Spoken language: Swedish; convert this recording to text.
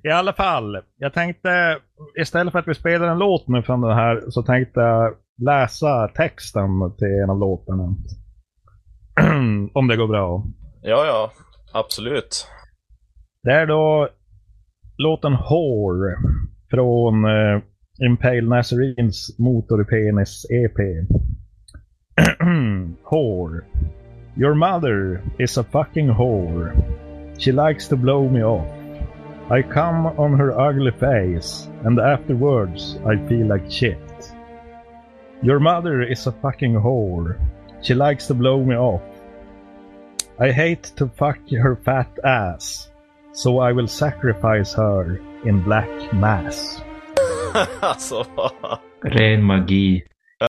I alla fall, jag tänkte istället för att vi spelar en låt nu från den här så tänkte jag läsa texten till en av låtarna. Om det går bra. Ja, ja, absolut. Det är då låten Whore från Impale Nazarines Motorpenis EP. Whore. Your mother is a fucking whore. She likes to blow me off. I come on her ugly face, and afterwards I feel like shit. Your mother is a fucking whore. She likes to blow me off. I hate to fuck her fat ass, so I will sacrifice her in black mass. Alltså. Ren magi.